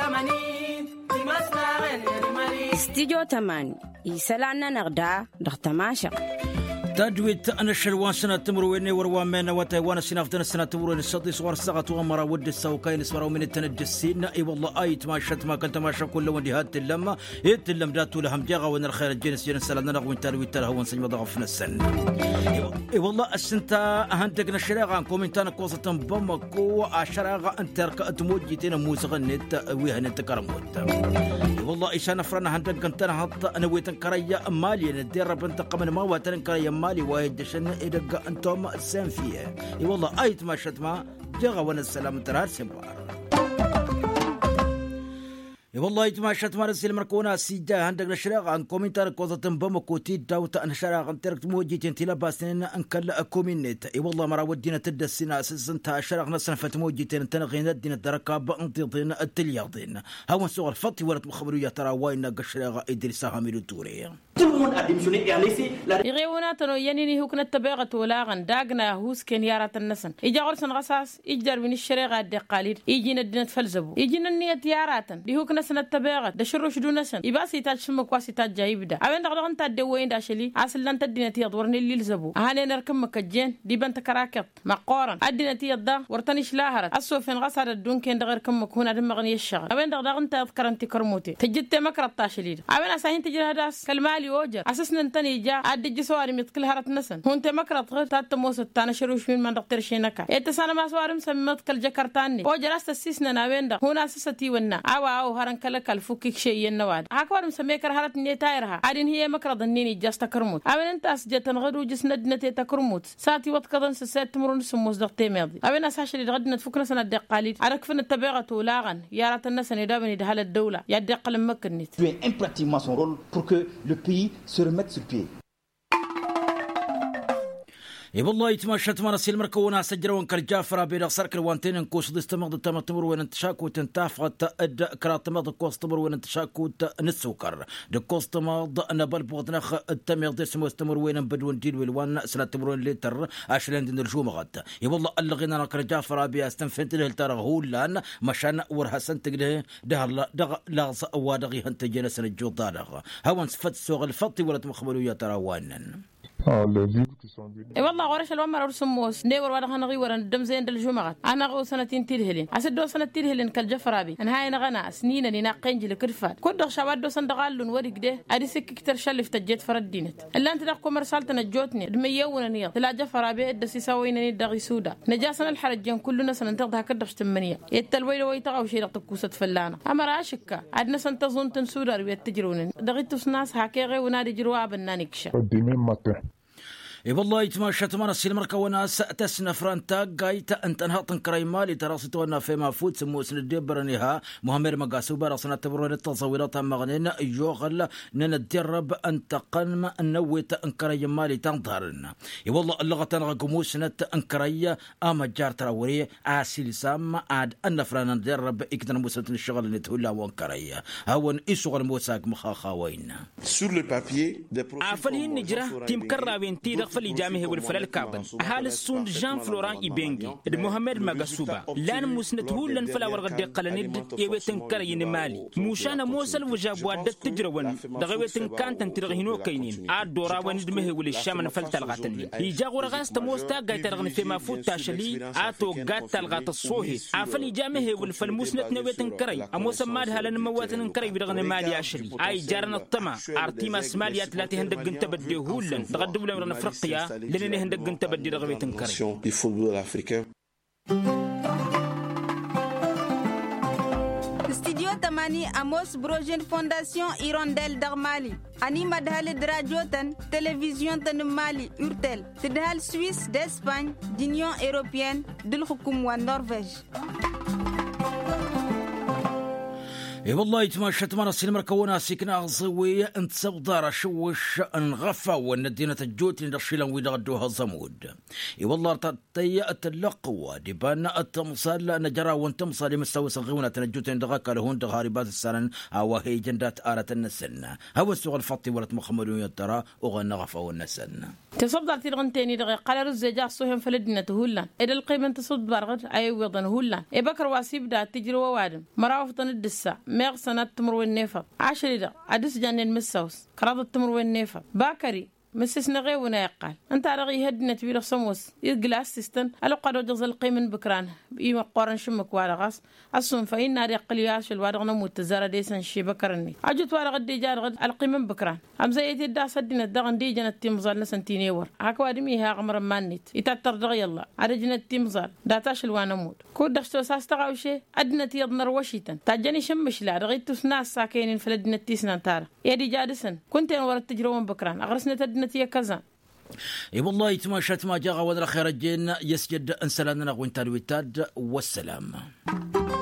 استديو تماني يسلعنا نغدا دختماشق تجويد أنا الشلوان سنة تمرويني وروامينا وتايوان سنافتنا سنة تمروين الصدي صور السغط ومرا ود السوكاين سورا من التنجسين اي والله اي تماشت ما كنت ماشا كل وندي هات اللمة هيت اللم جاتو لهم جاغا وين الخير الجنس جنس سلنا نغوين تالوي تالها ونسجم ضغفنا السن اي والله السنتا هندقنا الشراغا عنكم انتانا كوصة بمكو عشراغا انترك اتموجيتين موسغا نت ويهن انتكرموت والله ايش انا فرنا هندق انتنا هط انا ويتن كريا مالي ندير بنت قمن ما واتن كريا مالي وايد شن إدق أنتم السام فيه إي والله أيت ما شتما جغا ونسلام ترار سمبار إي والله أيت ما شتما رسل مركونا سيجا عندك الشراغ عن كومنتار كوزة بمكوتي داوتا أن شراغ عن تركت موجيتين تلا باسنين أنكل كومينيت إي والله مرا ودينا تدسينا أساسن تا شراغ نسنا فتموجيتين تنغين الدين الدركاب انتظين التلياضين هاو سوغ الفطي ولد مخبرية ترى واينا قشراغ إدريسا هاميلو توري يغيونا تنو ينيني هكنا التباغة ولاغن داغنا هوس كن يارات النسن إجا غرسن غساس إجار من الشريغة الدقالير إجينا الدين تفلزبو إجينا النية ياراتن دي هكنا سنة التباغة دا شروش دو نسن إباسي تاج شمك واسي تاج جايب دا أبين دغلغن تاد دوين داشلي عسل لان تدين تيض ورني اللي لزبو أهاني نركم مكجين دي بنت كراكت مقورن الدين تيض دا ورتنش لاهرت أسوفين غسر الدون كين دغير كم مكونا دمغني الشغل أبين دغلغن تذكر انت كرموتي تجدت مكرت تاشلي أبين أساهين تجي هداس كالمالي وجر أساسنا تاني جا عدي سواري مثل هرت نسن هون تمكرت غير تات موسى تانا شروش من من دكتور شينكا يتسانا ما سواري مسمت كل جكرتاني او جراست السيسنا ناويندا هون اساستي ونا او هرن كلا كالفوكيك شيء النواد هاكوار مسميكر هرت ني تايرها عادين هي مكرد نيني جاست كرموت امن انت اسجتن غدو جسندنت تكرموت ساتي وتكدن سات تمرون سموس دقتي ميدي امن اساشلي غدنا تفكنا سنه دقاليد عرفنا التبيغه ولاغن يا رات الناس ندابني دهل الدوله يا دقل مكنيت impratiquement son rôle pour que le pays se remette sur pied. اي والله يتمشت من السيل مركونا سجرون كالجافرة بين سركل وانتين انكوش دستمغ تمر وين انتشاكو تنتافغت اد كراتمغ كوس تمر وين انتشاكو نسوكر دكوس تمغ نبل بوضنخ التمغ دسمو استمر وين بدون جيل والوان سنة تمرون لتر عشرين دين الجومغت اي والله اللغينا كالجافرة بيا استنفنت له الترغول لان مشان ورهسن تقده ده لاغص اوادغي هنت جنسن الجوطالغ هون سفت سوغ الفطي ولا تمخبلو يا تراوانن والله غورش الومر ورسموس نيور ولا خنغي ورا دم زين الجمعه انا غو سنتين تيرهلين اسدو سنه تيرهلين كالجفرابي انا هاي نغنا سنين ني ناقنج لكرفات كدو شبادو سندغالون وريغده ادي سككتر شلف تجيت فردينت الا انت داكو مرسالت نجوتني دميون نيا تلا جفرابي ادسي سوينني دغي سودا نجاسنا الحرجين كلنا سننتقدها كدش 8 يتلويل ويتقاو شي دقكوسه فلانه اما راشكا عندنا سنتظن تنسودر ويتجرون دغيتوس ناس هاكيغي ونادي جروا بنانكش اي والله يتماشت من السيل مركونا تسنا فرانتا قايت انت انهاط كريمالي تراستونا فيما فوت سمو سن دبرنيها مهمر مقاسوبه راسنا تبرون التصويرات مغنين يوغل ندرب انت قنم نويت انكريمالي تنظهرنا اي والله اللغه تنغمو سنه انكريه اما جار تراوري اسيل سام عاد ان فران ندرب اكدن موسى الشغل نتهلا وانكريه هون يشغل موساك مخاخاوين سور لو بابيي عفلين نجرة تيم كراوين تيرق فلي جامه والفلال كابن أهل السون جان فلوران إبنجي محمد مغاسوبا لان مسنته لن فلا ورغد قلند يوتن كرين مالي موشانا موسل وجابوا دت تجرون دغوتن كانت ترغينو كاينين عاد دورا وندمه والشام فلتلغاتني يجا غرغاس تموستا غايترغن فيما فوت تاشلي اتو غات تلغات الصوهي عفلي جامه والفلمسنت نوتن كري اموس مادها لن مواتن كري بدغن مالي اشلي اي جارنا الطمع ارتيماس ماليات لا تهندق انت بديهولن دغدو لنا فرق لأنني هندق انت بدي رغبة تنكري الفوتبول الافريقي استديو تماني اموس بروجين فونداسيون ايرونديل دغمالي اني مدهال دراجوتن تلفزيون تن مالي اورتل تدهال سويس داسبان دينيون اوروبيان دل حكومة والنرويج اي والله يتماشت مانا السينما كونا سيكنا غزوية انت سبضارة شوش انغفا وندينا الجوت ندشيلا ويدغدوها زمود اي والله تيأت اللقوة ديبانا التمصال نجرا وانتمصال مستوى صغيونا تنجوت ندغاك لهون دغاربات السنن او هي جندات آلة النسن هو السوغ الفطي ولت محمد يترى وغن غفا والنسن تصبدار تيرغنتيني دغي قال رزجا صوهم فلدنا تهولا إذا القيمة تصد برغد أي وضن هولا إيه بكر واسيب دا تجري ووادم مراوفتن الدسا ميغ سنة تمر والنيفا 10 دا عدس جانين مساوس كراد التمر والنيفا باكري مسس نغي ونيقال انت رغي هدنا تبيل صموس يقلاس تستن الو قادو جز القيمن بكران ايما قورن شمك وارغاس اصون فإن ناري قلياش الوارغنا متزارة ديسان شي بكرني عجت وارغ دي جارغ القيمن بكران ام زيتي دا سدنا دغن دي جنة تيمزال نسنتيني ور هاكو ادمي ها غمر مانيت يتاتر دغي الله على جنة تيمزال داتاش الوانا مود كود دشتو ساستغاو شي ادنا تيضنر وشيتن تاجاني شمش لا رغيتو سناس ساكينين فلدنا تيسنان تارا يدي جادسن كنتين ورا التجربة بكران اغرسنا نتيجة كذا اي والله يتماشت ما جاغا ودر خير الجن يسجد انسلاننا وانتار والسلام.